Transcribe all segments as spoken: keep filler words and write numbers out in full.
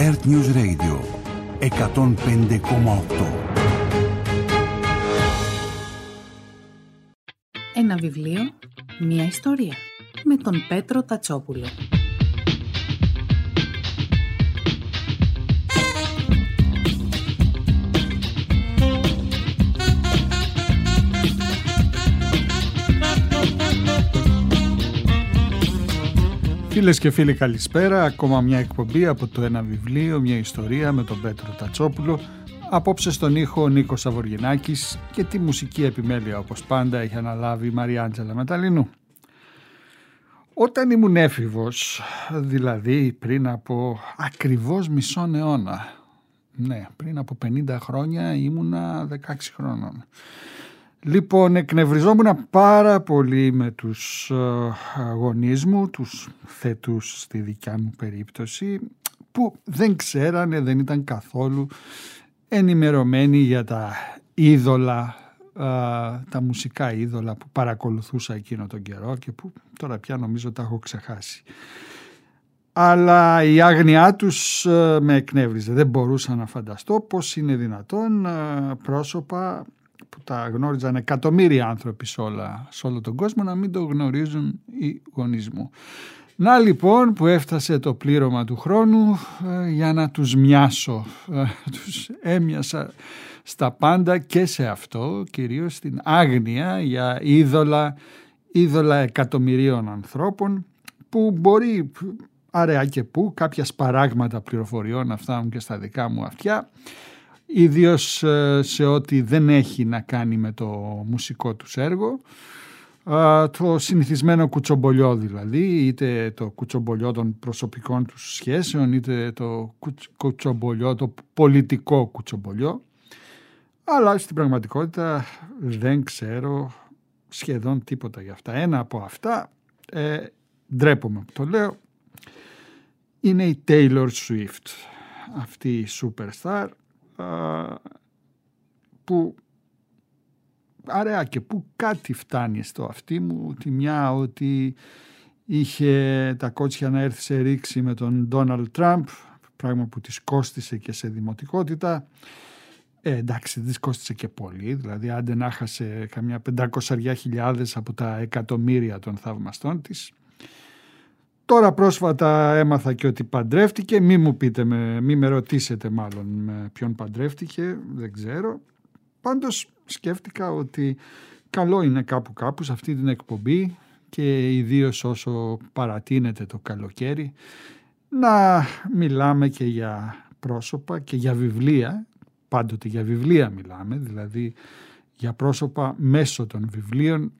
Earth News Radio εκατόν πέντε κόμμα οκτώ. Ένα βιβλίο, μία ιστορία, με τον Πέτρο Τατσόπουλο. Φίλες και φίλοι, καλησπέρα. Ακόμα μια εκπομπή από το Ένα βιβλίο, μια ιστορία με τον Πέτρο Τατσόπουλο. Απόψε στον ήχο ο Νίκος Σαβοργινάκης και τη μουσική επιμέλεια, όπως πάντα, έχει αναλάβει η Μαριάντζελα Μεταλλινού. Όταν ήμουν έφηβος, δηλαδή πριν από ακριβώς μισόν αιώνα, ναι, πριν από πενήντα χρόνια ήμουνα δεκαέξι χρόνων. Λοιπόν, εκνευριζόμουν πάρα πολύ με τους γονείς μου, τους θετούς στη δικιά μου περίπτωση, που δεν ξέρανε, δεν ήταν καθόλου ενημερωμένοι για τα είδωλα, τα μουσικά είδωλα που παρακολουθούσα εκείνο τον καιρό και που τώρα πια νομίζω τα έχω ξεχάσει. Αλλά η άγνοιά τους με εκνεύριζε. Δεν μπορούσα να φανταστώ πώς είναι δυνατόν πρόσωπα που τα γνώριζαν εκατομμύρια άνθρωποι σε, όλα, σε όλο τον κόσμο να μην το γνωρίζουν οι γονείς μου. Να λοιπόν που έφτασε το πλήρωμα του χρόνου ε, για να τους μοιάσω. Ε, τους έμοιασα στα πάντα και σε αυτό, κυρίως στην άγνοια για είδωλα, είδωλα εκατομμυρίων ανθρώπων που μπορεί αραιά και που κάποια σπαράγματα πληροφοριών να φτάνουν και στα δικά μου αυτιά, ιδίως σε ό,τι δεν έχει να κάνει με το μουσικό τους έργο, το συνηθισμένο κουτσομπολιό δηλαδή, είτε το κουτσομπολιό των προσωπικών τους σχέσεων, είτε το κουτσομπολιό, το πολιτικό κουτσομπολιό, αλλά στην πραγματικότητα δεν ξέρω σχεδόν τίποτα για αυτά. Ένα από αυτά, ε, ντρέπομαι που το λέω, είναι η Taylor Swift, αυτή η superstar, που αραιά και που κάτι φτάνει στο αυτί μου, τη μια ότι είχε τα κότσια να έρθει σε ρήξη με τον Donald Trump, πράγμα που της κόστισε και σε δημοτικότητα. Ε, εντάξει, της κόστισε και πολύ, δηλαδή άντε να χάσε καμιά πεντακόσιες χιλιάδες από τα εκατομμύρια των θαυμαστών της. Τώρα πρόσφατα έμαθα και ότι παντρεύτηκε, μη μου πείτε, με, μη με ρωτήσετε μάλλον με ποιον παντρεύτηκε, δεν ξέρω. Πάντως σκέφτηκα ότι καλό είναι κάπου κάπου σε αυτή την εκπομπή και ιδίως όσο παρατείνεται το καλοκαίρι να μιλάμε και για πρόσωπα και για βιβλία, πάντοτε για βιβλία μιλάμε, δηλαδή για πρόσωπα μέσω των βιβλίων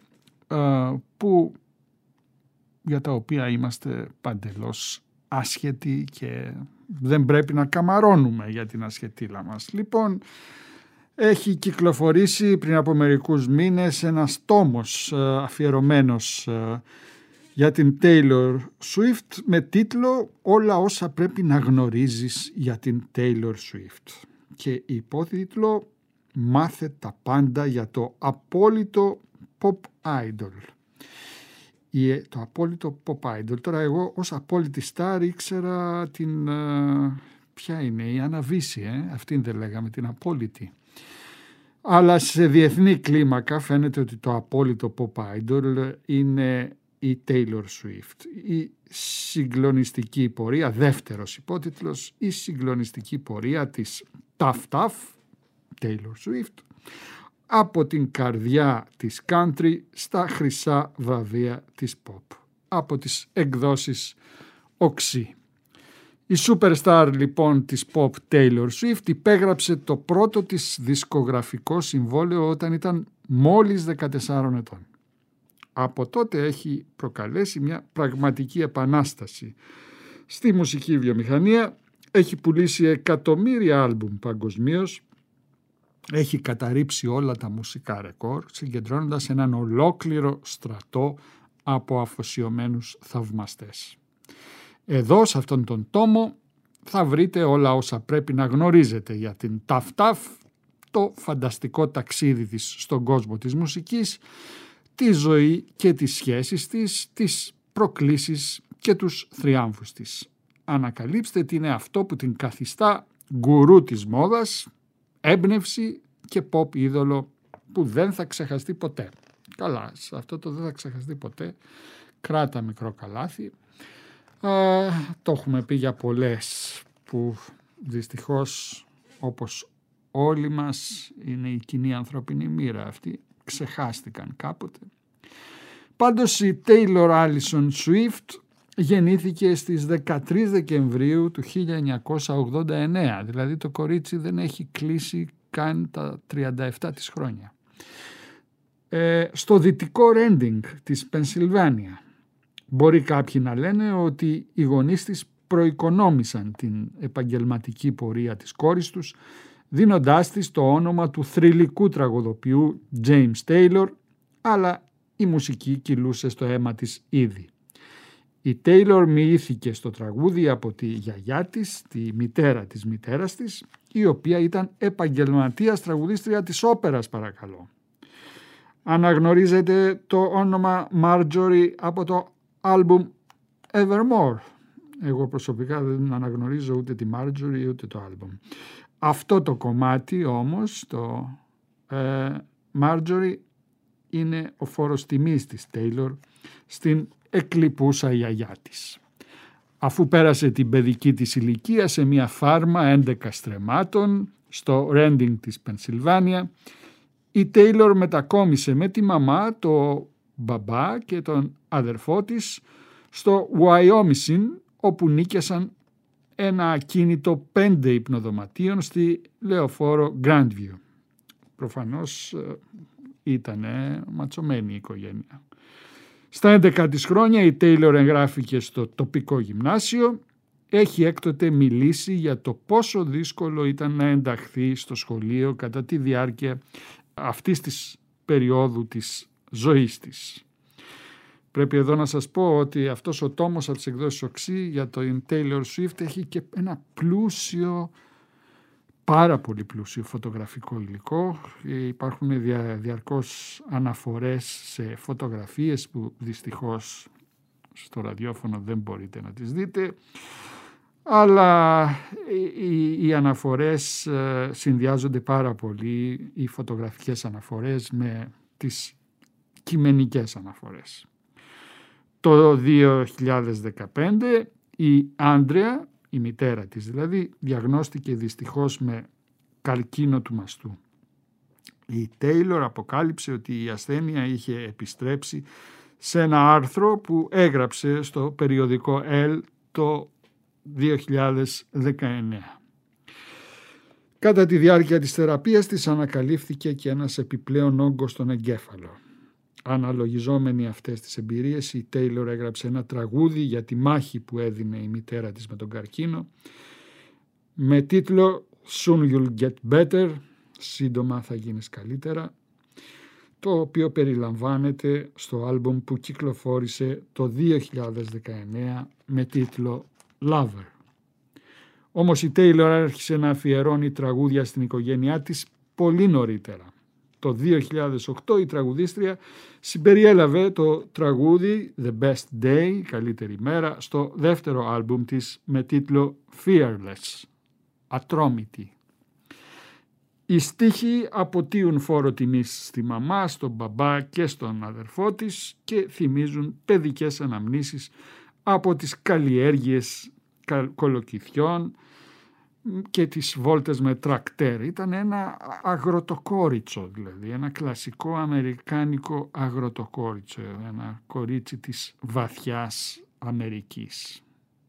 που για τα οποία είμαστε παντελώς άσχετοι και δεν πρέπει να καμαρώνουμε για την ασχετήλα μας. Λοιπόν, έχει κυκλοφορήσει πριν από μερικούς μήνες ένας τόμος αφιερωμένος για την Taylor Swift με τίτλο «Όλα όσα πρέπει να γνωρίζεις για την Taylor Swift» και υπότιτλο «Μάθε τα πάντα για το απόλυτο pop idol». Το απόλυτο pop idol. Τώρα εγώ ως απόλυτη star ήξερα την, ποια είναι, η Αναβίση, ε? Αυτήν δεν λέγαμε, την απόλυτη. Αλλά σε διεθνή κλίμακα φαίνεται ότι το απόλυτο pop idol είναι η Taylor Swift. Η συγκλονιστική πορεία, δεύτερος υπότιτλος, η συγκλονιστική πορεία της Tough Tough, Taylor Swift, από την καρδιά της country στα χρυσά βραβεία της pop, από τις εκδόσεις Οξύ. Η superstar λοιπόν της pop Taylor Swift υπέγραψε το πρώτο της δισκογραφικό συμβόλαιο όταν ήταν μόλις δεκατεσσάρων ετών. Από τότε έχει προκαλέσει μια πραγματική επανάσταση στη μουσική βιομηχανία, έχει πουλήσει εκατομμύρια άλμπουμ παγκοσμίως, έχει καταρρύψει όλα τα μουσικά ρεκόρ, συγκεντρώνοντας έναν ολόκληρο στρατό από αφοσιωμένους θαυμαστές. Εδώ, σε αυτόν τον τόμο, θα βρείτε όλα όσα πρέπει να γνωρίζετε για την Tough Tough, το φανταστικό ταξίδι της στον κόσμο της μουσικής, τη ζωή και τις σχέσεις της, τις προκλήσεις και τους θριάμβους της. ανακαλύψτε τι είναι αυτό που την καθιστά γκουρού της μόδας, έμπνευση και pop είδωλο που δεν θα ξεχαστεί ποτέ. Καλά, σε αυτό το δεν θα ξεχαστεί ποτέ, κράτα μικρό καλάθι. Α, το έχουμε πει για πολλές που δυστυχώς, όπως όλοι μας, είναι η κοινή ανθρώπινη μοίρα αυτή, ξεχάστηκαν κάποτε. Πάντως η Taylor Allison Swift γεννήθηκε στις δεκατρείς Δεκεμβρίου του χίλια εννιακόσια ογδόντα εννέα, δηλαδή το κορίτσι δεν έχει κλείσει καν τα τριάντα επτά της χρόνια. Ε, στο δυτικό Reading της Πενσιλβάνια. Μπορεί κάποιοι να λένε ότι οι γονείς της προοικονόμησαν την επαγγελματική πορεία της κόρης τους, δίνοντάς της το όνομα του θρυλικού τραγουδοποιού James Taylor, αλλά η μουσική κυλούσε στο αίμα της ήδη. Η Taylor μοιήθηκε στο τραγούδι από τη γιαγιά της, τη μητέρα της μητέρας της, η οποία ήταν επαγγελματίας τραγουδίστρια της όπερας, παρακαλώ. Αναγνωρίζετε το όνομα Marjorie από το άλμπουμ Evermore. Εγώ προσωπικά δεν αναγνωρίζω ούτε τη Marjorie ούτε το άλμπουμ. Αυτό το κομμάτι όμως, το ε, Marjorie, είναι ο φόρος τιμής της Taylor στην εκλειπούσα γιαγιά της. Αφού πέρασε την παιδική της ηλικία σε μια φάρμα έντεκα στρεμμάτων στο Reading της Πενσιλβάνια, η Taylor μετακόμισε με τη μαμά, το μπαμπά και τον αδερφό της στο Wyoming, όπου νίκιασαν ένα ακίνητο πέντε υπνοδωματίων στη λεωφόρο Grandview. Προφανώς ήταν ματσωμένη η οικογένεια. Στα έντεκα της χρόνια η Taylor εγγράφηκε στο τοπικό γυμνάσιο. Έχει έκτοτε μιλήσει για το πόσο δύσκολο ήταν να ενταχθεί στο σχολείο κατά τη διάρκεια αυτής της περίοδου της ζωής της. Πρέπει εδώ να σας πω ότι αυτός ο τόμος από τις εκδόσεις Οξύ για το Taylor Swift έχει και ένα πλούσιο, πάρα πολύ πλούσιο φωτογραφικό υλικό. Υπάρχουν δια, διαρκώς αναφορές σε φωτογραφίες που δυστυχώς στο ραδιόφωνο δεν μπορείτε να τις δείτε, αλλά οι, οι αναφορές ε, συνδυάζονται πάρα πολύ, οι φωτογραφικές αναφορές, με τις κειμενικές αναφορές. Το δύο χιλιάδες δεκαπέντε η Άντρεα, η μητέρα της δηλαδή, διαγνώστηκε δυστυχώς με καρκίνο του μαστού. Η Taylor αποκάλυψε ότι η ασθένεια είχε επιστρέψει σε ένα άρθρο που έγραψε στο περιοδικό Elle το δύο χιλιάδες δεκαεννέα. Κατά τη διάρκεια της θεραπείας της ανακαλύφθηκε και ένας επιπλέον όγκος στον εγκέφαλο. Αναλογιζόμενοι αυτές τις εμπειρίες, η Taylor έγραψε ένα τραγούδι για τη μάχη που έδινε η μητέρα της με τον καρκίνο με τίτλο «Soon you'll get better», σύντομα θα γίνεις καλύτερα, το οποίο περιλαμβάνεται στο άλμπουμ που κυκλοφόρησε το δύο χιλιάδες δεκαεννέα με τίτλο «Lover». Όμως η Taylor άρχισε να αφιερώνει τραγούδια στην οικογένειά της πολύ νωρίτερα. Το δύο χιλιάδες οκτώ η τραγουδίστρια συμπεριέλαβε το τραγούδι «The Best Day», η καλύτερη μέρα, στο δεύτερο άλμπουμ της με τίτλο «Fearless», ατρόμητη. Οι στίχοι αποτείουν φόρο τιμής στη μαμά, στον μπαμπά και στον αδερφό της και θυμίζουν παιδικές αναμνήσεις από τις καλλιέργειες κολοκυθιών και τις βόλτες με τρακτέρ. Ήταν ένα αγροτοκόριτσο, δηλαδή ένα κλασικό αμερικάνικο αγροτοκόριτσο, ένα κορίτσι της βαθιάς Αμερικής.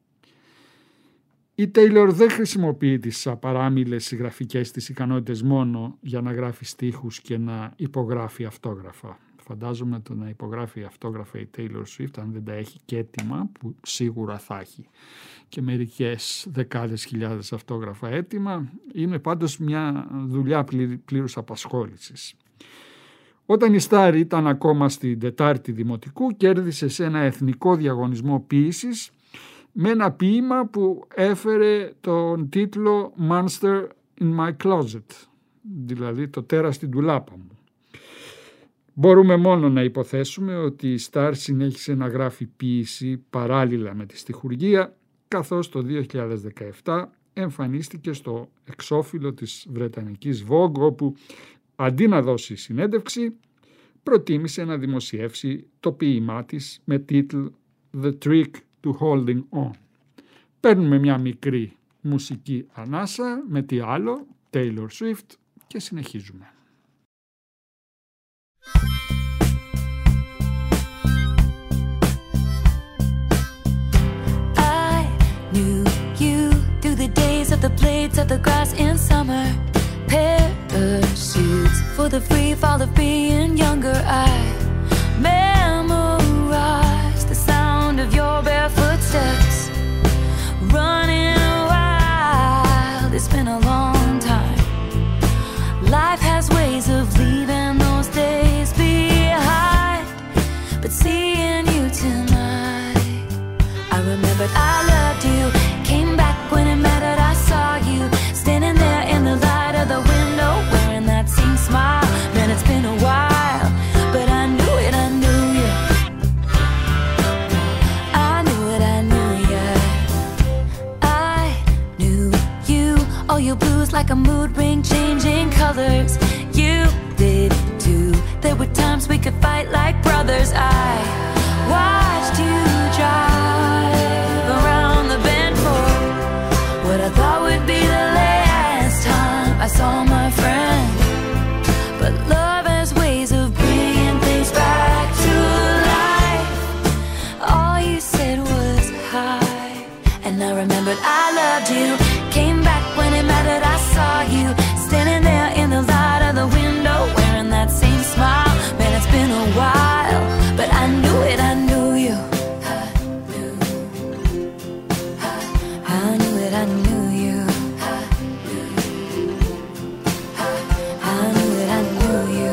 Η Taylor δεν χρησιμοποιεί τις απαράμιλες συγγραφικές της ικανότητες μόνο για να γράφει στίχους και να υπογράφει αυτόγραφα. Φαντάζομαι το να υπογράφει αυτόγραφα η Taylor Swift, αν δεν τα έχει και έτοιμα, που σίγουρα θα έχει και μερικές δεκάδες χιλιάδες αυτόγραφα έτοιμα, είναι πάντως μια δουλειά πλήρους απασχόλησης. Όταν η Στάρ ήταν ακόμα στην Τετάρτη Δημοτικού, κέρδισε σε ένα εθνικό διαγωνισμό ποίησης με ένα ποίημα που έφερε τον τίτλο «Monster in my closet», δηλαδή το τέρας στην ντουλάπα μου. Μπορούμε μόνο να υποθέσουμε ότι η Στάρ συνέχισε να γράφει ποίηση παράλληλα με τη στιχουργία καθώς το δύο χιλιάδες δεκαεπτά εμφανίστηκε στο εξώφυλλο της Βρετανικής Vogue, όπου αντί να δώσει συνέντευξη, προτίμησε να δημοσιεύσει το ποίημά της με τίτλο «The Trick to Holding On». Παίρνουμε μια μικρή μουσική ανάσα με τι άλλο, Taylor Swift, και συνεχίζουμε. I knew you through the days of the blades of the grass in summer. Parachutes for the free fall of being younger. I memorized the sound of your barefoot steps. Running wild, it's been a long time. Life has ways of leaving those days behind. But seeing you tonight, I remembered I loved you. Came back when it mattered, I saw you standing there in the light of the window, wearing that same smile. Man, it's been a while, but I knew it, I knew you. I knew it, I knew you. I knew you. All your blues like a mood ring, changing colors. You did too. There were times we could fight like brothers. I watched you drive around the bend for what I thought would be the last time I saw my friend. But love has ways of bringing things back to life. All you said was hi, and I remembered I loved you. Came back when it mattered, I saw you standing there in the light of the window, wearing that same smile. Man, it's been a while, but I knew it, I knew you. I knew, I knew it, I knew you. I knew it, I knew you.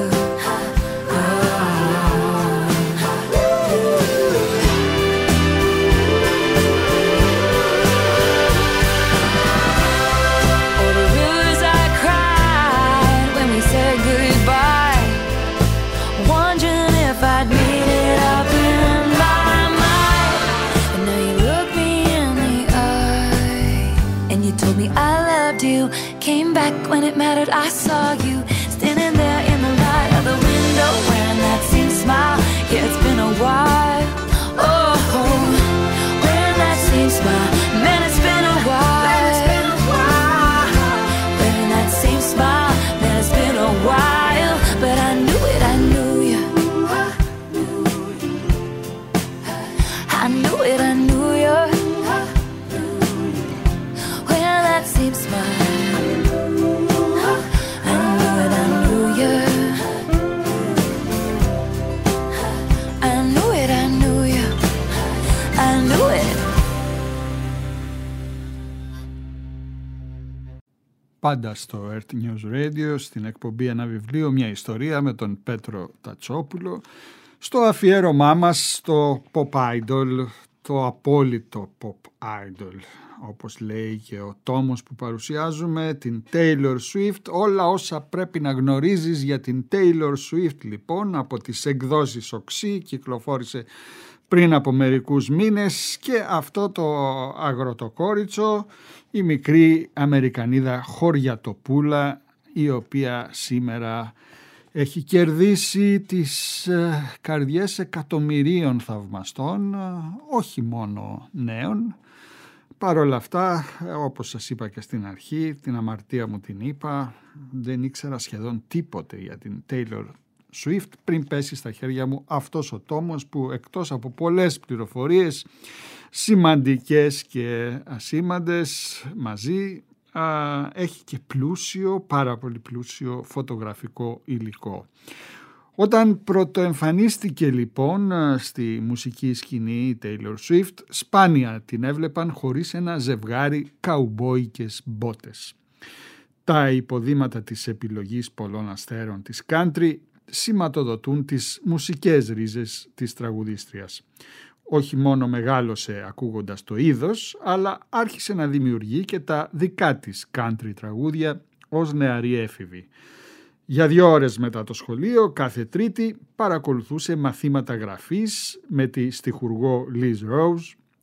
All the rivers I cried when we said goodbye, wondering if I'd made it up in my mind. And now you look me in the eye, and you told me I loved you. Came back when it mattered, I saw you standing there in the light of the window, wearing that same smile. Yeah, it's been a while. Oh, wearing that same smile. Man, it's been a while. Wearing that same smile. Man, it's been a while, but I knew it, I knew you. I knew it, I knew you. Wearing that same smile. I knew it, I knew you. I knew it, I knew you. I knew it. Πάντα στο Earth News Radio, στην εκπομπή «Ένα βιβλίο, μια ιστορία» με τον Πέτρο Τατσόπουλο, στο αφιέρωμά μας στο Pop Idol, το απόλυτο Pop Idol, όπως λέει και ο τόμος που παρουσιάζουμε, την Taylor Swift. Όλα όσα πρέπει να γνωρίζεις για την Taylor Swift, λοιπόν, από τις εκδόσεις Οξύ, κυκλοφόρησε πριν από μερικούς μήνες, και αυτό το αγροτοκόριτσο, η μικρή Αμερικανίδα χωριατοπούλα, η οποία σήμερα έχει κερδίσει τις καρδιές εκατομμυρίων θαυμαστών, όχι μόνο νέων. Παρ' όλα αυτά, όπως σας είπα και στην αρχή, την αμαρτία μου την είπα, δεν ήξερα σχεδόν τίποτε για την Taylor Swift πριν πέσει στα χέρια μου αυτός ο τόμος, που εκτός από πολλές πληροφορίες σημαντικές και ασήμαντες μαζί, α, έχει και πλούσιο, πάρα πολύ πλούσιο φωτογραφικό υλικό. Όταν πρωτοεμφανίστηκε λοιπόν στη μουσική σκηνή η Taylor Swift, σπάνια την έβλεπαν χωρίς ένα ζευγάρι καουμπόικες μπότες. Τα υποδήματα της επιλογής πολλών αστέρων της country σηματοδοτούν τις μουσικές ρίζες της τραγουδίστριας. Όχι μόνο μεγάλωσε ακούγοντας το είδος, αλλά άρχισε να δημιουργεί και τα δικά της country τραγούδια ως νεαρή έφηβη. Για δύο ώρες μετά το σχολείο, κάθε Τρίτη παρακολουθούσε μαθήματα γραφής με τη στιχουργό Liz Rose,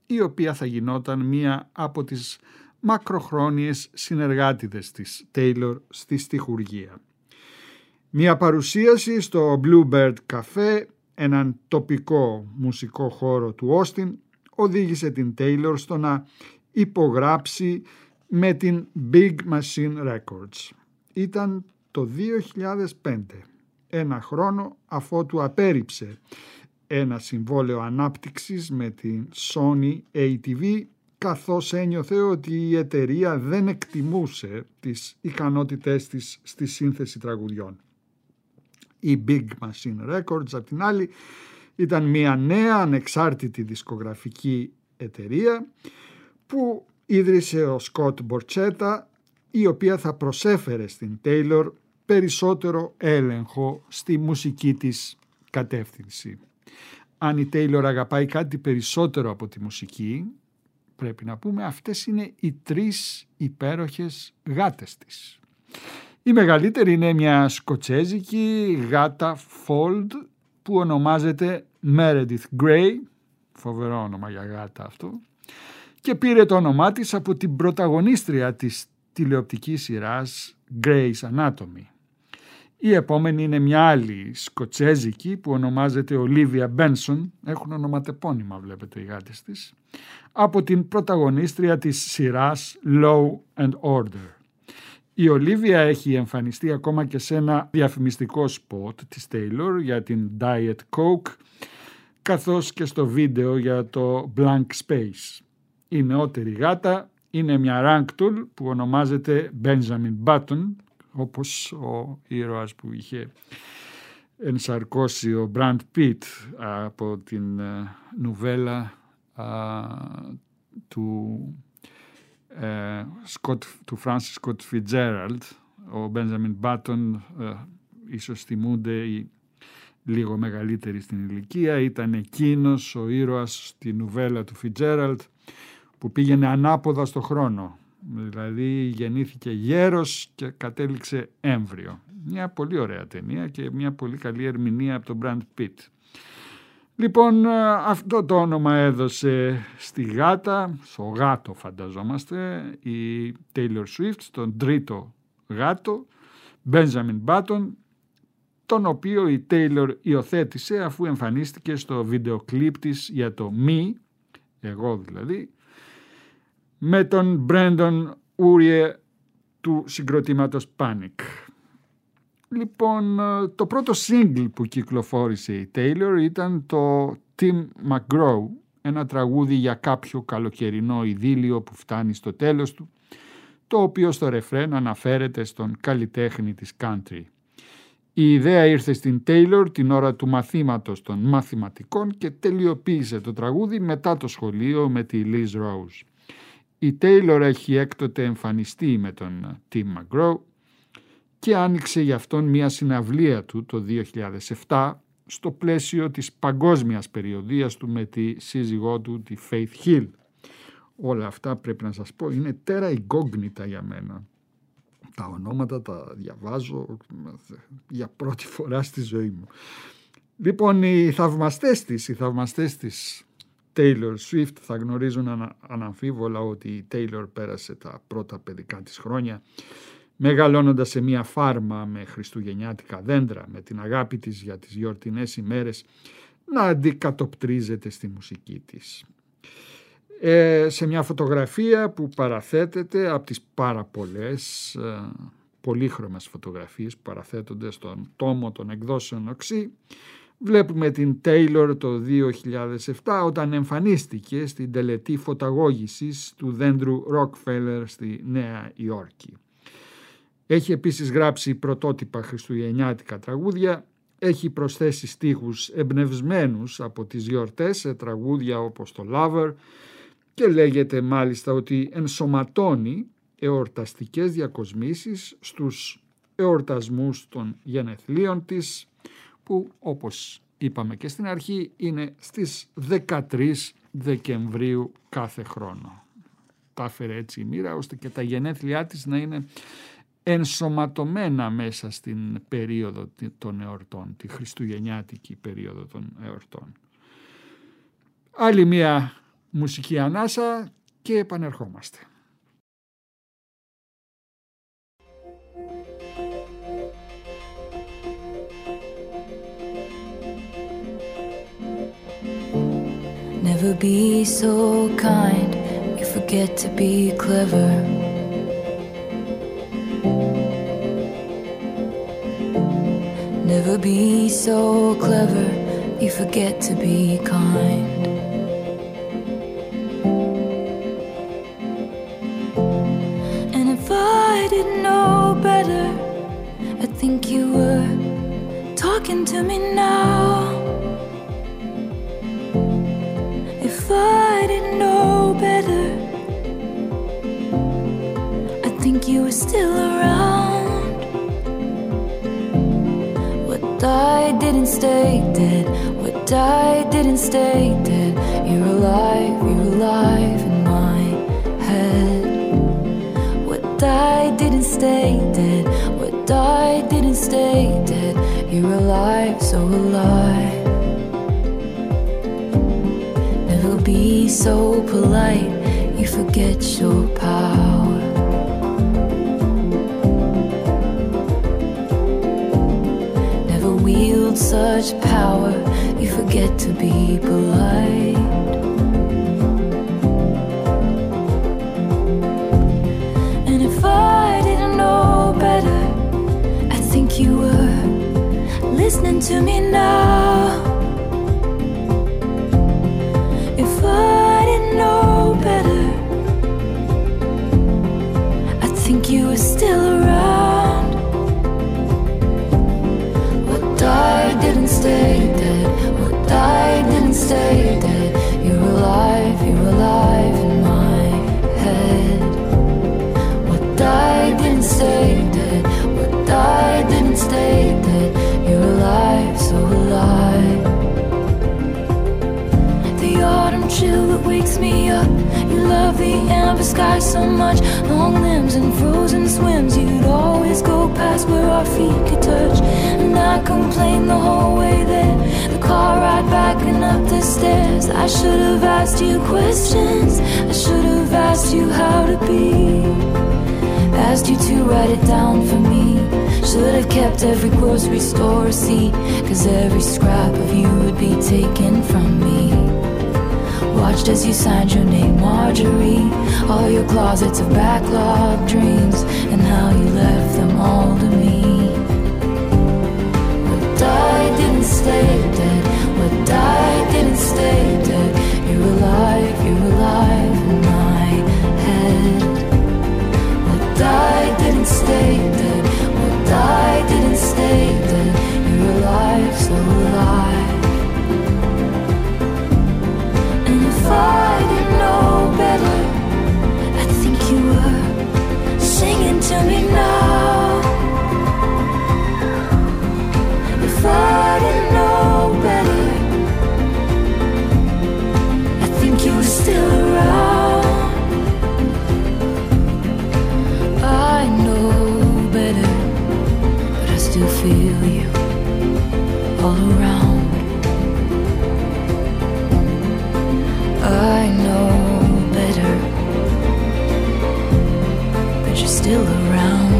η οποία θα γινόταν μία από τις μακροχρόνιες συνεργάτηδες της Taylor στη στιχουργία. Μία παρουσίαση στο Bluebird Café, έναν τοπικό μουσικό χώρο του Austin, οδήγησε την Taylor στο να υπογράψει με την Big Machine Records. Ήταν το δύο χιλιάδες πέντε, ένα χρόνο αφότου απέρριψε ένα συμβόλαιο ανάπτυξης με την Sony έι τι βι, καθώς ένιωθε ότι η εταιρεία δεν εκτιμούσε τις ικανότητές της στη σύνθεση τραγουδιών. Η Big Machine Records, απ' την άλλη, ήταν μια νέα ανεξάρτητη δισκογραφική εταιρεία που ίδρυσε ο Scott Borchetta, η οποία θα προσέφερε στην Taylor περισσότερο έλεγχο στη μουσική της κατεύθυνση. Αν η Taylor αγαπάει κάτι περισσότερο από τη μουσική, πρέπει να πούμε αυτές είναι οι τρεις υπέροχες γάτες της. Η μεγαλύτερη είναι μια σκοτσέζικη γάτα Fold που ονομάζεται Meredith Grey, φοβερό όνομα για γάτα αυτό, και πήρε το όνομά της από την πρωταγωνίστρια της τηλεοπτικής σειράς Grey's Anatomy. Η επόμενη είναι μια άλλη σκοτσέζικη που ονομάζεται Olivia Benson, έχουν ονοματεπώνυμα βλέπετε οι γάτες της, από την πρωταγωνίστρια της σειράς Law and Order. Η Olivia έχει εμφανιστεί ακόμα και σε ένα διαφημιστικό σποτ της Taylor για την Diet Coke, καθώς και στο βίντεο για το Blank Space. Η νεότερη γάτα είναι μια ragdoll που ονομάζεται Benjamin Button, όπως ο ήρωας που είχε ενσαρκώσει ο Brad Pitt από την νουβέλα α, του, ε, Scott, του Francis Scott Fitzgerald. Ο Benjamin Button ε, ίσως θυμούνται οι λίγο μεγαλύτεροι στην ηλικία, ήταν εκείνος ο ήρωας στη νουβέλα του Fitzgerald που πήγαινε ανάποδα στο χρόνο. Δηλαδή γεννήθηκε γέρος και κατέληξε έμβριο. Μια πολύ ωραία ταινία και μια πολύ καλή ερμηνεία από τον Brad Pitt. Λοιπόν, αυτό το όνομα έδωσε στη γάτα, στο γάτο φανταζόμαστε, η Taylor Swift, τον τρίτο γάτο, Benjamin Button, τον οποίο η Taylor υιοθέτησε αφού εμφανίστηκε στο βίντεο κλιπ της για το Me, εγώ δηλαδή, με τον Brandon Urie του συγκροτήματος Panic. Λοιπόν, το πρώτο single που κυκλοφόρησε η Taylor ήταν το Tim McGraw, ένα τραγούδι για κάποιο καλοκαιρινό ειδήλιο που φτάνει στο τέλος του, το οποίο στο ρεφρέν αναφέρεται στον καλλιτέχνη της country. Η ιδέα ήρθε στην Taylor την ώρα του μαθήματος των μαθηματικών και τελειοποίησε το τραγούδι μετά το σχολείο με τη Liz Rose. Η Taylor έχει έκτοτε εμφανιστεί με τον Tim McGraw και άνοιξε για αυτόν μια συναυλία του το δύο χιλιάδες επτά στο πλαίσιο της παγκόσμιας περιοδίας του με τη σύζυγό του τη Faith Hill. Όλα αυτά πρέπει να σας πω είναι τέρα incognita για μένα. Τα ονόματα τα διαβάζω για πρώτη φορά στη ζωή μου. Λοιπόν, οι θαυμαστές της, οι θαυμαστές της Taylor Swift θα γνωρίζουν ανα, αναμφίβολα ότι η Taylor πέρασε τα πρώτα παιδικά της χρόνια μεγαλώνοντας σε μια φάρμα με χριστουγεννιάτικα δέντρα, με την αγάπη της για τις γιορτινές ημέρες να αντικατοπτρίζεται στη μουσική της. Ε, σε μια φωτογραφία που παραθέτεται από τις πάρα πολλές ε, πολύχρωμες φωτογραφίες που παραθέτονται στον τόμο των εκδόσεων Οξύ, βλέπουμε την Taylor το δύο χιλιάδες επτά όταν εμφανίστηκε στην τελετή φωταγώγησης του δέντρου Rockefeller στη Νέα Υόρκη. Έχει επίσης γράψει πρωτότυπα χριστουγεννιάτικα τραγούδια, έχει προσθέσει στίχους εμπνευσμένους από τις γιορτές σε τραγούδια όπως το Lover και λέγεται μάλιστα ότι ενσωματώνει εορταστικές διακοσμήσεις στους εορτασμούς των γενεθλίων της που όπως είπαμε και στην αρχή είναι στις δεκατρείς Δεκεμβρίου κάθε χρόνο. Τα έφερε έτσι η μοίρα ώστε και τα γενέθλιά της να είναι ενσωματωμένα μέσα στην περίοδο των εορτών, τη χριστουγεννιάτικη περίοδο των εορτών. Άλλη μία Μουσική ανάσα και επανερχόμαστε. Never be so kind, you forget to be clever. Never be so clever, you forget to be kind. And if I didn't know better, I think you were talking to me now. If I didn't know better, I think you were still around. What died didn't stay dead. What died didn't stay dead. You're alive, you're alive in my head. What died didn't stay dead. What died didn't stay dead. You're alive, so alive. Be so polite, you forget your power. Never wield such power, you forget to be polite. And if I didn't know better, I think you were listening to me now. If I didn't know better, I think you were still around. What died didn't stay dead. What died didn't stay dead. You're alive, you're alive in my head. What died didn't stay dead. What died didn't stay dead. You're alive, so alive. The autumn chill that wakes me up. You love the amber sky so much. Long limbs and frozen swims. You'd always go past where our feet could touch. And I complained the whole way there. The car ride back and up the stairs. I should have asked you questions. I should have asked you how to be. Asked you to write it down for me. Should have kept every grocery store receipt. Cause every scrap of you would be taken from me. Watched as you signed your name, Marjorie. All your closets of backlogged dreams. And how you left them all to me. What died didn't stay dead. What died didn't stay dead. You're alive, you're alive in my head. What died didn't stay dead. What died didn't stay dead. You're alive, so alive. If I didn't know better, I think you were singing to me now. If I didn't know better, I think you were still around. I know better, but I still feel you all around. I know better, but you're still around.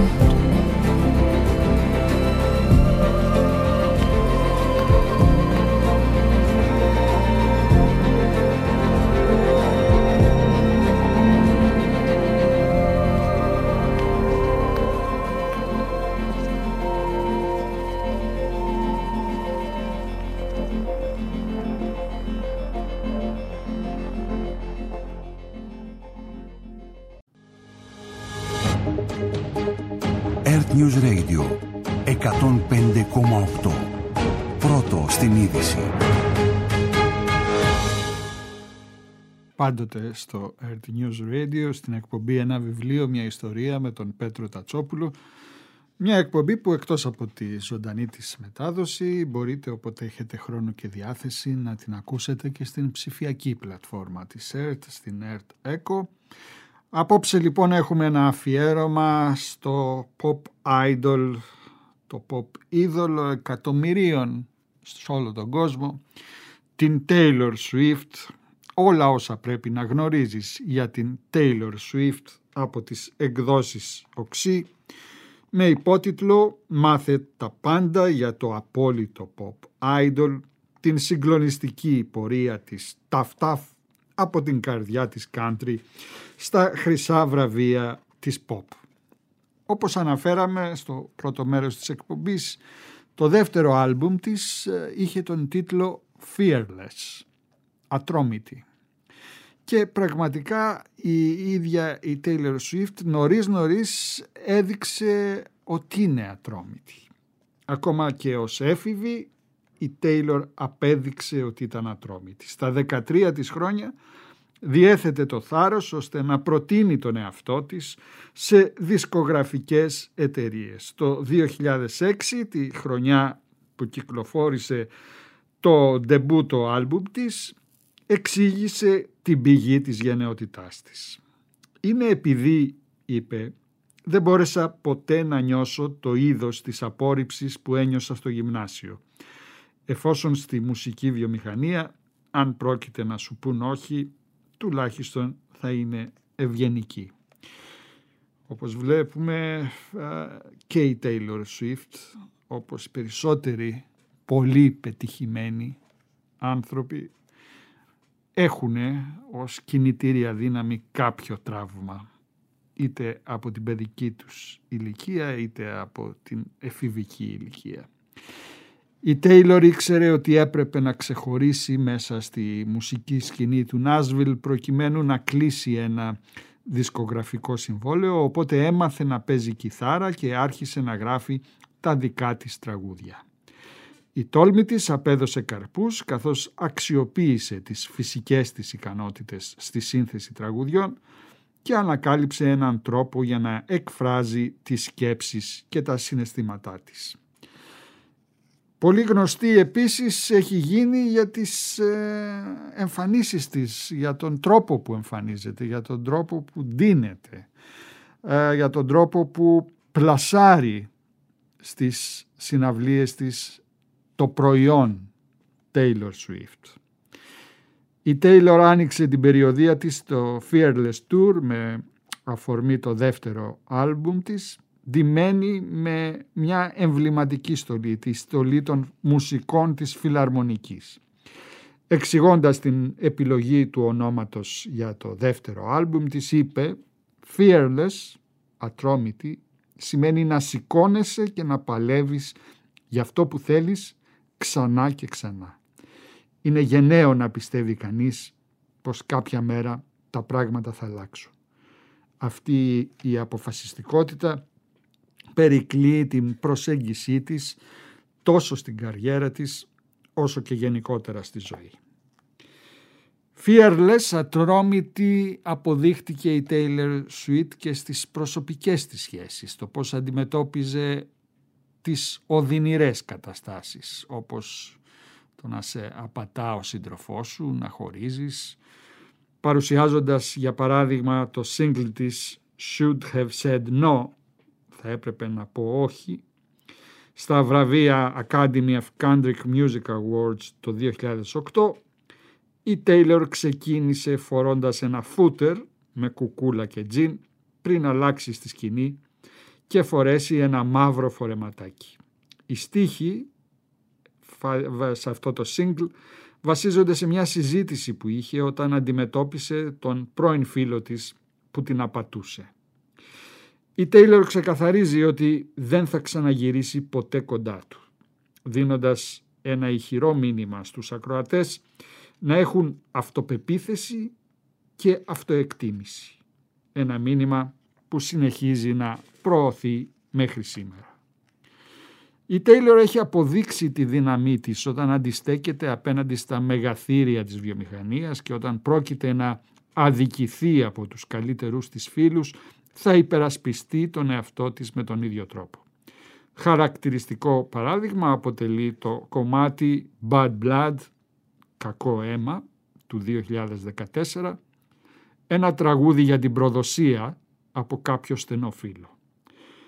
Earth News Radio εκατόν πέντε κόμμα οκτώ. Πρώτο στην είδηση. Πάντοτε στο Earth News Radio, στην εκπομπή Ένα βιβλίο, μια ιστορία με τον Πέτρο Τατσόπουλο. Μια εκπομπή που εκτός από τη ζωντανή της μετάδοση μπορείτε όποτε έχετε χρόνο και διάθεση να την ακούσετε και στην ψηφιακή πλατφόρμα της Earth, στην Earth Echo. Απόψε λοιπόν έχουμε ένα αφιέρωμα στο pop idol, το pop είδωλο εκατομμυρίων σε όλο τον κόσμο, την Taylor Swift, όλα όσα πρέπει να γνωρίζεις για την Taylor Swift από τις εκδόσεις Οξύ, με υπότιτλο «Μάθε τα πάντα για το απόλυτο pop idol, την συγκλονιστική πορεία της Tough Tough από την καρδιά της country στα χρυσά βραβεία της pop». Όπως αναφέραμε στο πρώτο μέρος της εκπομπής, το δεύτερο άλμπουμ της είχε τον τίτλο Fearless, ατρόμητη. Και πραγματικά η ίδια η Taylor Swift νωρίς νωρίς έδειξε ότι είναι ατρόμητη. Ακόμα και ως έφηβη η Taylor απέδειξε ότι ήταν ατρόμητη. Στα δεκατρία της χρόνια διέθετε το θάρρος ώστε να προτείνει τον εαυτό της σε δισκογραφικές εταιρείες. Το δύο χιλιάδες έξι, τη χρονιά που κυκλοφόρησε το ντεμπούτο άλμπουμ της, εξήγησε την πηγή της γενναιότητάς της. «Είναι επειδή», είπε, «δεν μπόρεσα ποτέ να νιώσω το είδος της απόρριψης που ένιωσα στο γυμνάσιο. Εφόσον στη μουσική βιομηχανία, αν πρόκειται να σου πούν όχι, τουλάχιστον θα είναι ευγενική». Όπως βλέπουμε, και η Taylor Swift, όπως περισσότεροι πολύ πετυχημένοι άνθρωποι, έχουν ως κινητήρια δύναμη κάποιο τραύμα, είτε από την παιδική τους ηλικία είτε από την εφηβική ηλικία. Η Taylor ήξερε ότι έπρεπε να ξεχωρίσει μέσα στη μουσική σκηνή του Νάσβιλ προκειμένου να κλείσει ένα δισκογραφικό συμβόλαιο, οπότε έμαθε να παίζει κιθάρα και άρχισε να γράφει τα δικά της τραγούδια. Η τόλμη της απέδωσε καρπούς καθώς αξιοποίησε τις φυσικές της ικανότητες στη σύνθεση τραγουδιών και ανακάλυψε έναν τρόπο για να εκφράζει τις σκέψεις και τα συναισθήματά της. Πολύ γνωστή επίσης έχει γίνει για τις εμφανίσεις της, για τον τρόπο που εμφανίζεται, για τον τρόπο που ντύνεται, για τον τρόπο που πλασάρει στις συναυλίες της το προϊόν Taylor Swift. Η Taylor άνοιξε την περιοδεία της στο Fearless Tour με αφορμή το δεύτερο άλμπουμ της, ντυμένη με μια εμβληματική στολή, τη στολή των μουσικών της φιλαρμονικής. Εξηγώντας την επιλογή του ονόματος για το δεύτερο άλμπουμ της, είπε «Fearless, ατρόμητη, σημαίνει να σηκώνεσαι και να παλεύεις για αυτό που θέλεις ξανά και ξανά. Είναι γενναίο να πιστεύει κανείς πως κάποια μέρα τα πράγματα θα αλλάξουν. Αυτή η αποφασιστικότητα περικλεί την προσέγγισή της τόσο στην καριέρα της όσο και γενικότερα στη ζωή». Fearless, ατρόμητη, αποδείχτηκε η Taylor Swift και στις προσωπικές της σχέσεις, το πώς αντιμετώπιζε τις οδυνηρές καταστάσεις, όπως το να σε απατά ο σύντροφός σου, να χωρίζεις, παρουσιάζοντας για παράδειγμα το single της Should Have Said No, θα έπρεπε να πω όχι, στα βραβεία Academy of Country Music Awards το δύο χιλιάδες οκτώ. Η Taylor ξεκίνησε φορώντας ένα φούτερ με κουκούλα και τζιν πριν αλλάξει στη σκηνή και φορέσει ένα μαύρο φορεματάκι. Οι στίχοι σε αυτό το single βασίζονται σε μια συζήτηση που είχε όταν αντιμετώπισε τον πρώην φίλο της που την απατούσε. Η Taylor ξεκαθαρίζει ότι δεν θα ξαναγυρίσει ποτέ κοντά του, δίνοντας ένα ηχηρό μήνυμα στους ακροατές να έχουν αυτοπεποίθηση και αυτοεκτίμηση. Ένα μήνυμα που συνεχίζει να προωθεί μέχρι σήμερα. Η Taylor έχει αποδείξει τη δύναμή της όταν αντιστέκεται απέναντι στα μεγαθύρια της βιομηχανίας και όταν πρόκειται να αδικηθεί από τους καλύτερους της φίλους, θα υπερασπιστεί τον εαυτό της με τον ίδιο τρόπο. Χαρακτηριστικό παράδειγμα αποτελεί το κομμάτι Bad Blood, κακό αίμα, του δύο χιλιάδες δεκατέσσερα, ένα τραγούδι για την προδοσία από κάποιο στενό φίλο.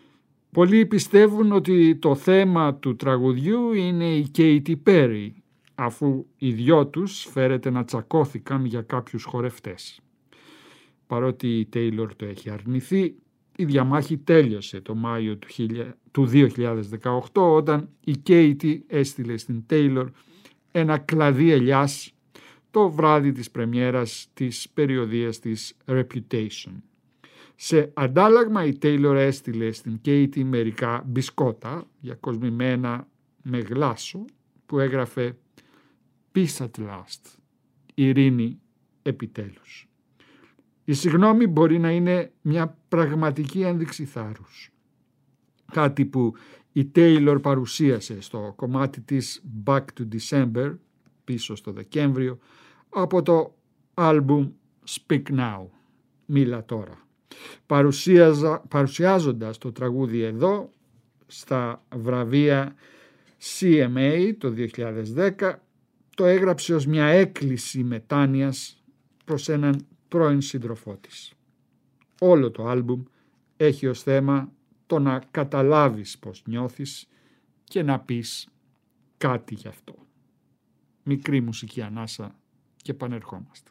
Πολλοί πιστεύουν ότι το θέμα του τραγουδιού είναι η Katy Perry, αφού οι δυο τους φέρεται να τσακώθηκαν για κάποιους χορευτές. Παρότι η Taylor το έχει αρνηθεί, η διαμάχη τέλειωσε το Μάιο του δύο χιλιάδες δεκαοκτώ όταν η Katie έστειλε στην Taylor ένα κλαδί ελιάς το βράδυ της πρεμιέρας της περιοδίας της Reputation. Σε αντάλλαγμα η Taylor έστειλε στην Katie μερικά μπισκότα διακοσμημένα με γλάσο που έγραφε «Peace at last», ειρήνη επιτέλους. Η συγγνώμη μπορεί να είναι μια πραγματική ένδειξη θάρρους. Κάτι που η Taylor παρουσίασε στο κομμάτι της Back to December, πίσω στο Δεκέμβριο, από το άλμπουμ Speak Now, μίλα τώρα. Παρουσιάζοντας το τραγούδι εδώ στα βραβεία σι εμ έι το δύο χιλιάδες δέκα, το έγραψε ως μια έκκληση μετάνοιας προς έναν πρώην σύντροφό της. Όλο το άλμπουμ έχει ως θέμα το να καταλάβεις πως νιώθεις και να πεις κάτι γι' αυτό. Μικρή μουσική ανάσα και επανερχόμαστε.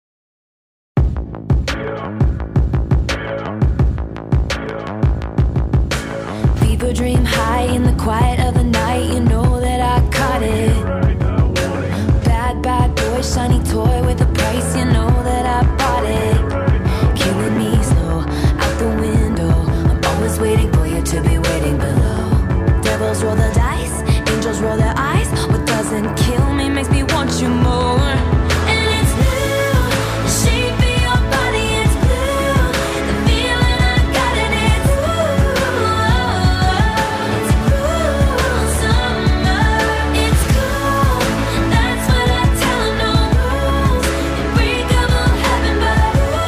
Fever dream high in the quiet of the night. You know that I caught it. Bad, bad boy, shiny toy with a price. You know that I bought it. Killing me slow out the window. I'm always waiting for you to be waiting below. Devils roll the dice, angels roll their eyes. What doesn't kill me makes me want you more. And it's blue, the shape of your body is blue. The feeling I got in it, ooh. It's cruel summer, it's cool. That's what I tell 'em, no rules. Unbreakable heaven, but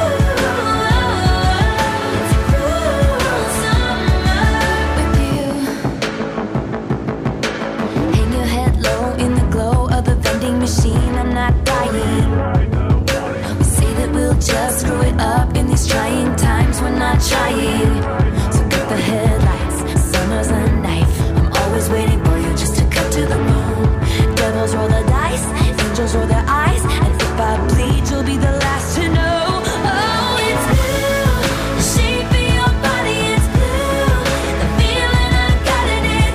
ooh, it's cruel summer with you. Hang your head low in the glow of the vending machine. I'm not dying. We say that we'll just screw it up in these trying times. We're not trying. So get the headlights. Summer's a knife. I'm always waiting for you just to cut to the bone. Devils roll the dice. Angels roll their eyes. And if I bleed, you'll be the last to know. Oh, it's blue. The shape of your body is blue. The feeling I got in it,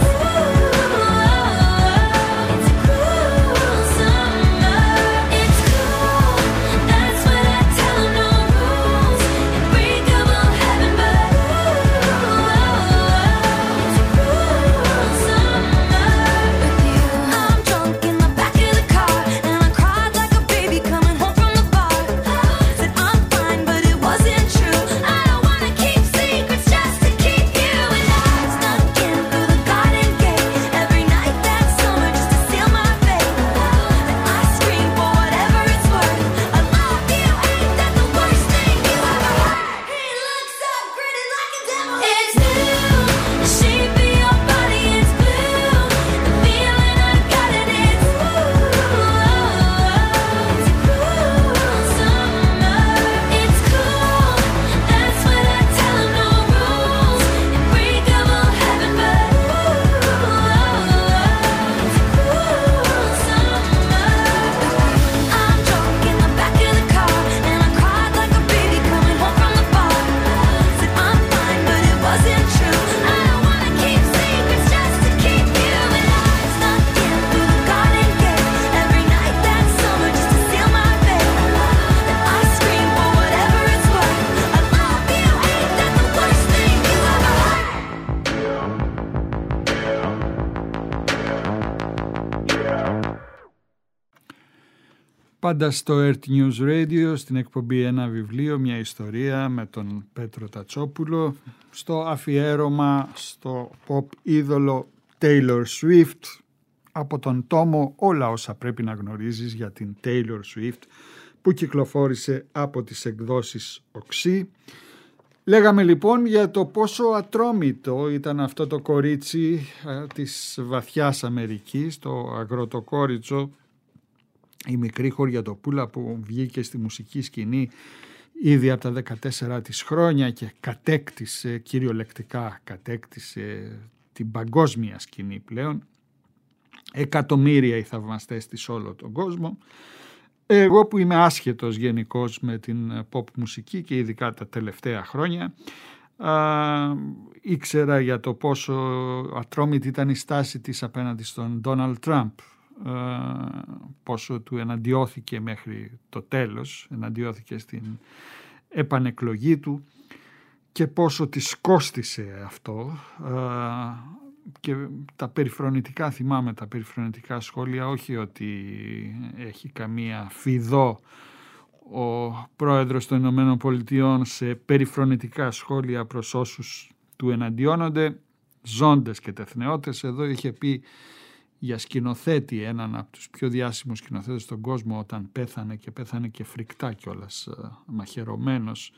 ooh. It's cruel summer. It's cool. That's what I tell 'em, no rules. Unbreakable heaven, but ooh, it's cruel summer with you. I'm drunk in the back of the car, and I cried like a baby coming home from the bar. Said I'm fine, but it wasn't true. I don't wanna keep secrets just to keep you. And I snuck in through the garden gate every night that summer just to seal my fate. Then I scream for whatever it's worth. I love you, ain't that the worst thing you ever heard? He looks so pretty like a devil. It's blue, the shape of your body is blue. The feeling I got in it, ooh. It's cruel summer. It's cool. That's what I tell 'em, no rules. Unbreakable heaven, but ooh, it's cruel summer. I'm drunk in the back of the car, and I cried like a baby coming home from the bar. Said I'm fine, but it wasn't true. I don't wanna keep secrets just to keep you. And I snuck in through the garden gate every night that summer just to seal my fate. Then I scream for whatever it's worth. I love you, ain't that the worst thing you ever heard? Πάντα στο Earth News Radio, στην εκπομπή «Ένα βιβλίο, μια ιστορία» με τον Πέτρο Τατσόπουλο, στο αφιέρωμα στο pop είδωλο Taylor Swift, από τον τόμο «Όλα όσα πρέπει να γνωρίζεις για την Taylor Swift», που κυκλοφόρησε από τις εκδόσεις Οξύ. Λέγαμε λοιπόν για το πόσο ατρόμητο ήταν αυτό το κορίτσι ε, της βαθιάς Αμερικής, το αγροτοκόριτσο, η μικρή χωριατοπούλα που βγήκε στη μουσική σκηνή ήδη από τα δεκατέσσερα της χρόνια και κατέκτησε, κυριολεκτικά κατέκτησε την παγκόσμια σκηνή πλέον. εκατομμύρια οι θαυμαστές της όλο τον κόσμο. Εγώ που είμαι άσχετος γενικώς με την pop μουσική και ειδικά τα τελευταία χρόνια, α, ήξερα για το πόσο ατρόμητη ήταν η στάση της απέναντι στον Donald Trump, α, πόσο του εναντιώθηκε μέχρι το τέλος, εναντιώθηκε στην επανεκλογή του και πόσο της κόστισε αυτό. Α, και τα περιφρονητικά, θυμάμαι τα περιφρονητικά σχόλια, όχι ότι έχει καμία φιδό ο πρόεδρος των Ηνωμένων Πολιτειών σε περιφρονητικά σχόλια προς όσους του εναντιώνονται, ζώντες και τεθνεώτες. Εδώ είχε πει για σκηνοθέτη, έναν από τους πιο διάσημους σκηνοθέτες στον κόσμο, όταν πέθανε και πέθανε και φρικτά κιόλας, μαχαιρωμένος.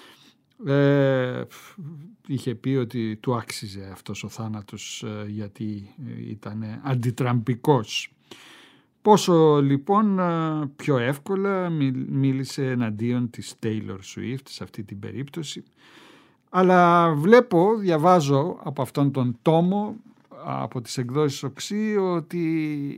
Ε, είχε πει ότι του άξιζε αυτός ο θάνατος γιατί ήταν αντιτραμπικός. Πόσο λοιπόν πιο εύκολα μίλησε εναντίον της Taylor Swift σε αυτή την περίπτωση. Αλλά βλέπω, διαβάζω από αυτόν τον τόμο, από τις εκδόσεις Οξύ, ότι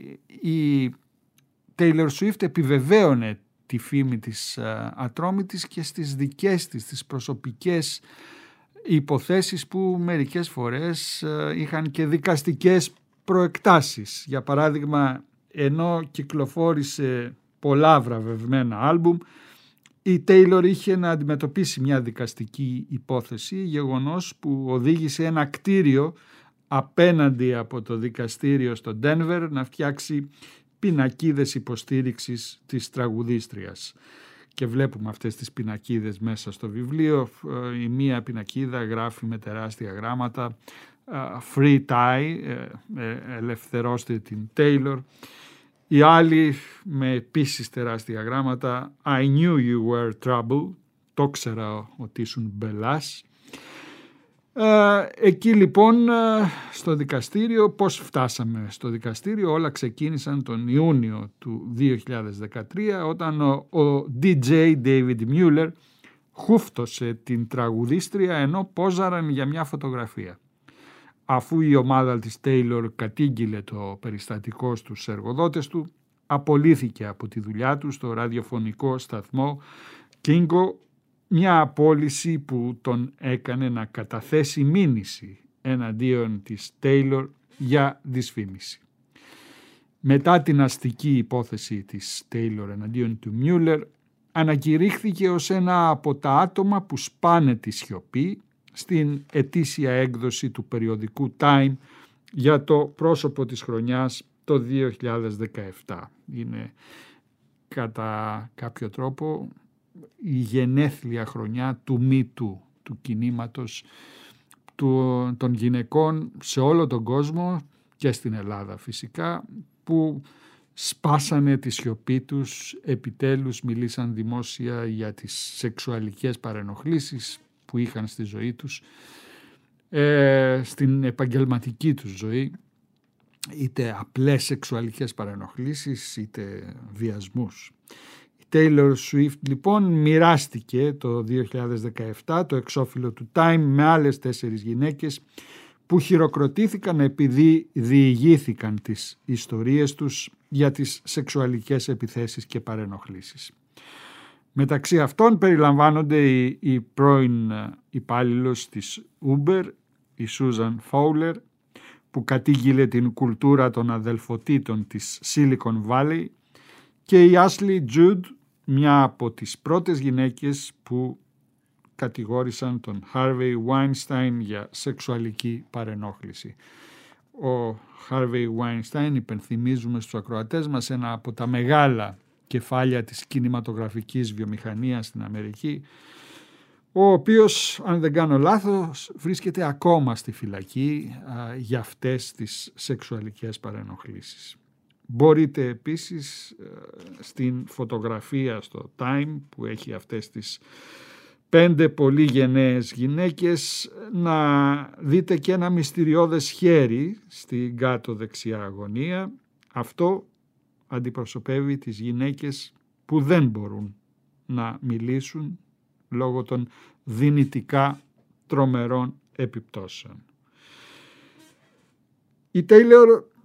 η Taylor Swift επιβεβαίωνε τη φήμη της ατρόμητης και στις δικές της, τις προσωπικές υποθέσεις που μερικές φορές είχαν και δικαστικές προεκτάσεις. Για παράδειγμα, ενώ κυκλοφόρησε πολλά βραβευμένα άλμπουμ, η Taylor είχε να αντιμετωπίσει μια δικαστική υπόθεση, γεγονός που οδήγησε ένα κτίριο απέναντι από το δικαστήριο στο Denver να φτιάξει πινακίδες υποστήριξης της τραγουδίστριας. Και βλέπουμε αυτές τις πινακίδες μέσα στο βιβλίο. Η μία πινακίδα γράφει με τεράστια γράμματα «Free Ty», ελευθερώστε την Taylor. Η άλλη με επίσης τεράστια γράμματα «I knew you were trouble», το ξέρα ότι ήσουν μπελάς. Εκεί λοιπόν στο δικαστήριο, πώς φτάσαμε στο δικαστήριο? Όλα ξεκίνησαν τον Ιούνιο του δύο χιλιάδες δεκατρία, όταν ο, ο ντι τζέι David Mueller χούφτωσε την τραγουδίστρια ενώ πόζαραν για μια φωτογραφία. Αφού η ομάδα της Taylor κατήγγειλε το περιστατικό στους εργοδότες του, απολύθηκε από τη δουλειά του στο ραδιοφωνικό σταθμό Kingo, μια απόλυση που τον έκανε να καταθέσει μήνυση εναντίον της Taylor για δυσφήμιση. Μετά την αστική υπόθεση της Taylor εναντίον του Mueller, ανακηρύχθηκε ως ένα από τα άτομα που σπάνε τη σιωπή στην ετήσια έκδοση του περιοδικού Time για το πρόσωπο της χρονιάς το δύο χιλιάδες δεκαεπτά. Είναι κατά κάποιο τρόπο η γενέθλια χρονιά του Me Too, του κινήματος του, των γυναικών σε όλο τον κόσμο και στην Ελλάδα φυσικά, που σπάσανε τη σιωπή τους, επιτέλους μιλήσαν δημόσια για τις σεξουαλικές παρενοχλήσεις που είχαν στη ζωή τους, ε, στην επαγγελματική τους ζωή, είτε απλές σεξουαλικές παρενοχλήσεις είτε βιασμούς. Η Taylor Swift λοιπόν μοιράστηκε το δύο χιλιάδες δεκαεπτά το εξώφυλλο του Time με άλλες τέσσερις γυναίκες που χειροκροτήθηκαν επειδή διηγήθηκαν τις ιστορίες τους για τις σεξουαλικές επιθέσεις και παρενοχλήσεις. Μεταξύ αυτών περιλαμβάνονται η, η πρώην υπάλληλος της Uber, η Susan Fowler, που κατήγγειλε την κουλτούρα των αδελφοτήτων της Silicon Valley, και η Ashley Judd, μια από τις πρώτες γυναίκες που κατηγόρησαν τον Harvey Weinstein για σεξουαλική παρενόχληση. Ο Harvey Weinstein, υπενθυμίζουμε στους ακροατές μας, ένα από τα μεγάλα κεφάλια της κινηματογραφικής βιομηχανίας στην Αμερική, ο οποίος, αν δεν κάνω λάθος, βρίσκεται ακόμα στη φυλακή α, για αυτές τις σεξουαλικές παρενοχλήσεις. Μπορείτε επίσης στην φωτογραφία στο Time που έχει αυτές τις πέντε πολύ γενναίες γυναίκες να δείτε και ένα μυστηριώδες χέρι στην κάτω δεξιά γωνία. Αυτό αντιπροσωπεύει τις γυναίκες που δεν μπορούν να μιλήσουν λόγω των δυνητικά τρομερών επιπτώσεων. Η Taylor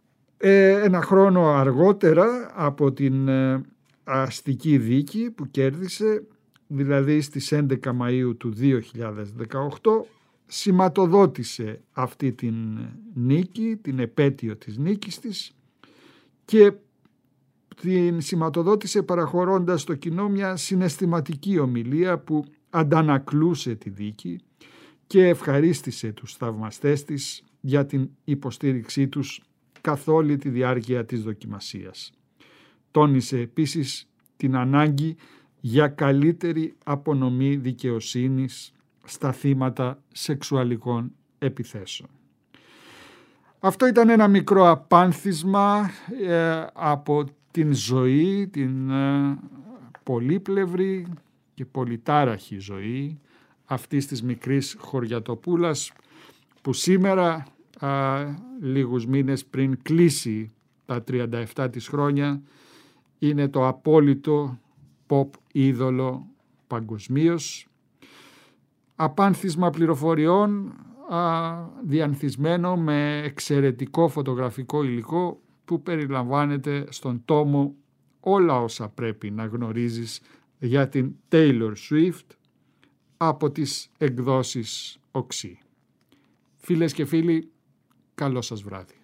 Ε, ένα χρόνο αργότερα από την ε, αστική δίκη που κέρδισε, δηλαδή στις έντεκα Μαΐου του δύο χιλιάδες δεκαοκτώ, σηματοδότησε αυτή την νίκη, την επέτειο της νίκης της, και την σηματοδότησε παραχωρώντας στο κοινό μια συναισθηματική ομιλία που αντανακλούσε τη δίκη και ευχαρίστησε τους θαυμαστές της για την υποστήριξή τους καθ' όλη τη διάρκεια της δοκιμασίας. Τόνισε επίσης την ανάγκη για καλύτερη απονομή δικαιοσύνης στα θύματα σεξουαλικών επιθέσεων. Αυτό ήταν ένα μικρό απάνθισμα ε, από την ζωή, την ε, πολύπλευρη και πολυτάραχη ζωή αυτής της μικρής χωριατοπούλας που σήμερα, α, λίγους μήνες πριν κλείσει τα τριάντα επτά της χρόνια, είναι το απόλυτο pop είδωλο παγκοσμίως. Απάνθισμα πληροφοριών α, διανθισμένο με εξαιρετικό φωτογραφικό υλικό που περιλαμβάνεται στον τόμο όλα όσα πρέπει να γνωρίζεις για την Taylor Swift από τις εκδόσεις Οξύ. Φίλες και φίλοι, καλό σας βράδυ.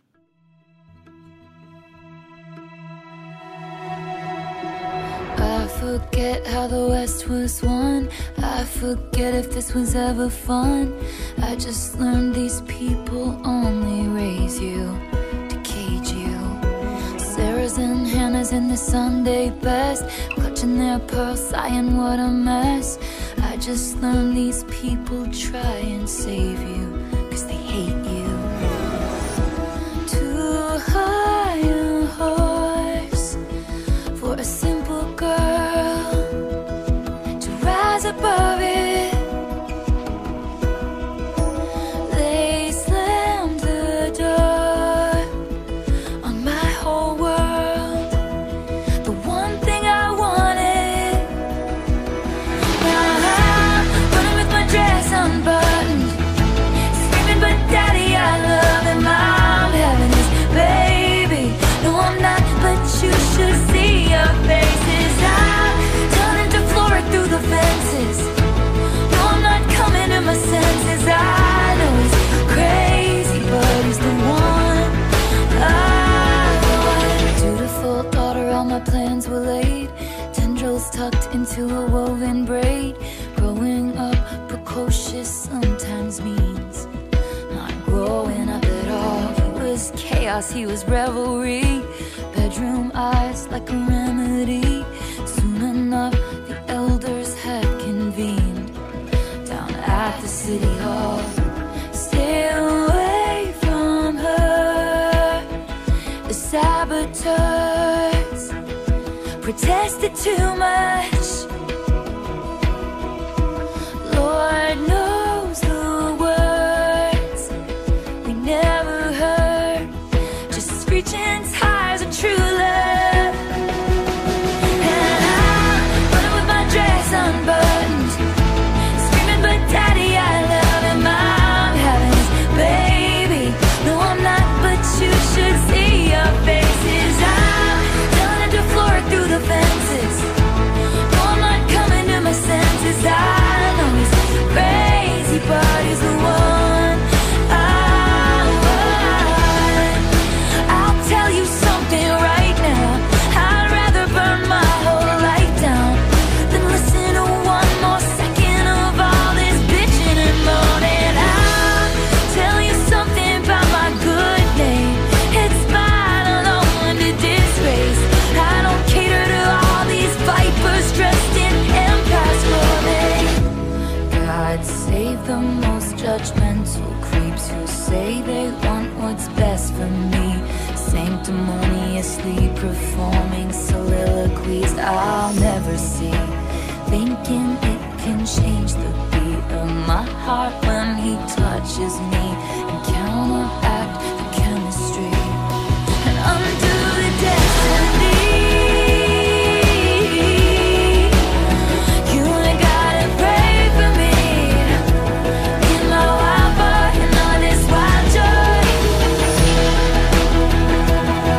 I forget how the West was won. I forget if this was ever fun. I just learned these people only raise you to cage you. Sarah's and Hannah's in the Sunday best, clutching their pearls, sighing what a mess. I just learned these people try and save you, 'cause they hate you. Too high a horse for a simple girl to rise above it. They slammed the door on my whole world, the one thing I wanted. Now I'm running with my dress unbuttoned, screaming, but daddy, I love him. I'm having his baby. No, I'm not, but you should see your faces. I'm turning to Flora through the fences. No, I'm not coming to my senses. I know he's crazy, but he's the one I want. Dutiful daughter, all my plans were laid, tendrils tucked into a woven braid. Growing up precocious sometimes means not growing up at all. He was chaos, he was revelry, bedroom eyes like a remedy. Soon enough the elders had convened down at the city hall. Stay away from her, the saboteurs protested too much. Lord knows the words we never heard, just screeching tires of true love. And I'm running with my dress unbuttoned, screaming, but daddy, I love him. I'm having his baby. No, I'm not, but you should see your faces. I'm turning to Flora through the fences. No, I'm not coming to my senses. I know he's crazy, but he's the one I want. I'll tell you something right now, I'd rather burn my whole life down than listen to one more second of all this bitching and moaning. I'll tell you something about my good name, it's mine alone to disgrace. I don't cater to all these vipers dressed in empires clothing. God save the most judgmental creeps who say they want what's best for me, sanctimoniously performing soliloquies I'll never see, thinking it can change the beat of my heart when he touches me and counteract the chemistry and undo the destiny. You ain't gotta pray for me in my wild part and all this wild joy.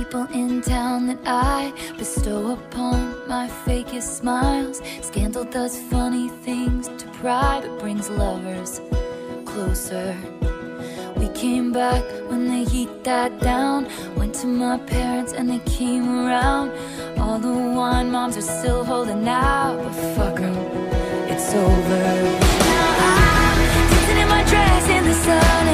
people in town that I bestow upon my fakest smiles. Scandal does funny things to pride, but brings lovers closer. We came back when the heat died down. Went to my parents and they came around. All the wine moms are still holding out, but fuck 'em, it's over. Now I'm dancing in my dress in the sun.